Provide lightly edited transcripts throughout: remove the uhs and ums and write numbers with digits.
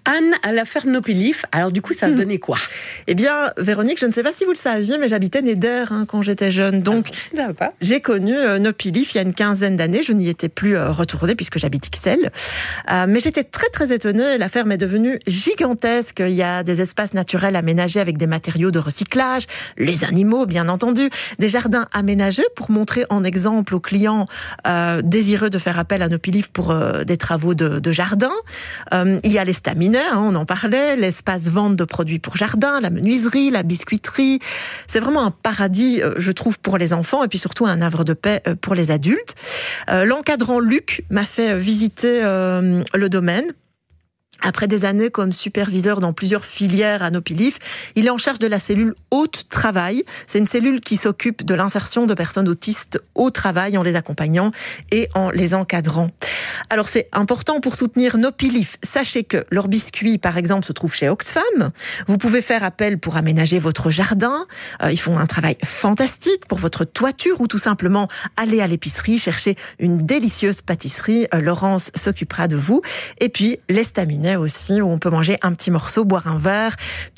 Anne à la ferme Nopilif. Alors du coup, ça a donné quoi? Eh bien, Véronique, je ne sais pas si vous le saviez, mais j'habitais Néder quand j'étais jeune. Donc, j'ai connu Nopilif il y a une quinzaine d'années. Je n'y étais plus retournée puisque j'habite Ixelles. Mais j'étais très très étonnée. La ferme est devenue gigantesque. Il y a des espaces naturels aménagés avec des matériaux de recyclage, les animaux bien entendu, des jardins aménagés pour montrer en exemple aux clients désireux de faire appel à Nopilif pour des travaux de jardin. Il y a l'estaminet, on en parlait, l'espace vente de produits pour jardin, la menuiserie, la biscuiterie. C'est vraiment un paradis, je trouve, pour les enfants et puis surtout un havre de paix pour les adultes. L'encadrant Luc m'a fait visiter le domaine. Après des années comme superviseur dans plusieurs filières à Nopilif, il est en charge de la cellule Haute Travail. C'est une cellule qui s'occupe de l'insertion de personnes autistes au travail en les accompagnant et en les encadrant. Alors c'est important pour soutenir Nopilif. Sachez que leurs biscuits, par exemple, se trouvent chez Oxfam. Vous pouvez faire appel pour aménager votre jardin. Ils font un travail fantastique pour votre toiture ou tout simplement aller à l'épicerie, chercher une délicieuse pâtisserie. Laurence s'occupera de vous. Et puis l'estaminet aussi, où on peut manger un petit morceau, boire un verre,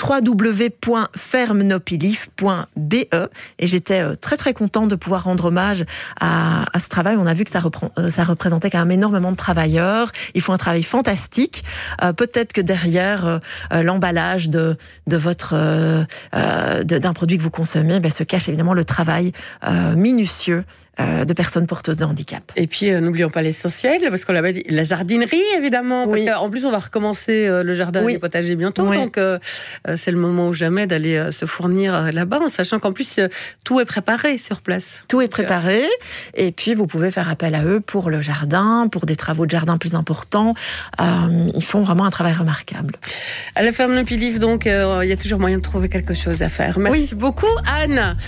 www.fermenopilif.be. Et j'étais très très contente de pouvoir rendre hommage à ce travail. On a vu que ça représentait quand même énormément de travailleurs. Ils font un travail fantastique. Peut-être que derrière l'emballage d'un produit que vous consommez, se cache évidemment le travail minutieux de personnes porteuses de handicap. Et puis, n'oublions pas l'essentiel, parce qu'on l'avait dit, la jardinerie, évidemment. Parce qu'en plus, on va recommencer le jardin et le potager bientôt. Oui. Donc, c'est le moment ou jamais d'aller se fournir là-bas, en sachant qu'en plus, tout est préparé sur place. Tout est préparé. Et puis, vous pouvez faire appel à eux pour le jardin, pour des travaux de jardin plus importants. Ils font vraiment un travail remarquable. À la ferme Nopilif, donc, il y a toujours moyen de trouver quelque chose à faire. Merci beaucoup, Anne.